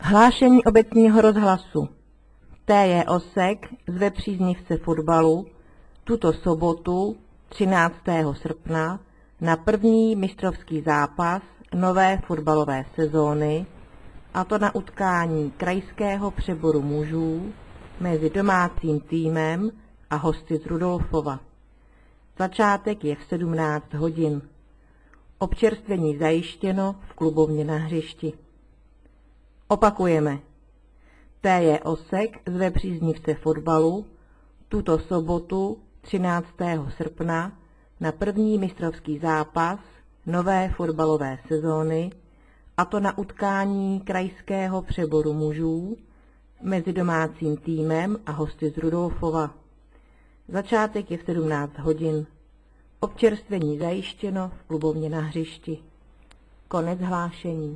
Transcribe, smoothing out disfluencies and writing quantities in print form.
Hlášení obecního rozhlasu. T.J. Osek zve příznivce fotbalu tuto sobotu 13. srpna na první mistrovský zápas nové fotbalové sezóny, a to na utkání krajského přeboru mužů mezi domácím týmem a hosty z Rudolfova. Začátek je v 17 hodin. Občerstvení zajištěno v klubovně na hřišti. Opakujeme. T.J. Osek zve příznivce fotbalu tuto sobotu 13. srpna na první mistrovský zápas nové fotbalové sezóny, a to na utkání krajského přeboru mužů mezi domácím týmem a hosty z Rudolfova. Začátek je v 17 hodin. Občerstvení zajištěno v klubovně na hřišti. Konec hlášení.